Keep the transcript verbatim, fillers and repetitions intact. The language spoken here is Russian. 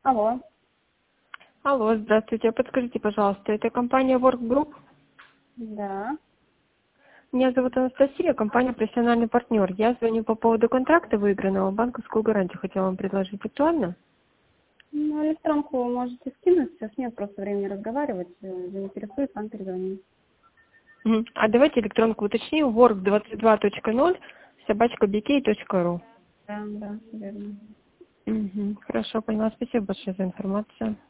Алло. Алло, здравствуйте. Подскажите, пожалуйста, это компания Work Group? Да. Меня зовут Анастасия, компания «Профессиональный партнер». Я звоню по поводу контракта выигранного, банковскую гарантию хотела вам предложить. Актуально? Ну, электронку вы можете скинуть, сейчас нет просто времени разговаривать. э, Заинтересует, вам перезвоню. Мгм. А давайте электронку уточним. work двадцать два точка ноль собачка би кей точка ру. Да, да, верно. Мгм. Хорошо, поняла. Спасибо большое за информацию.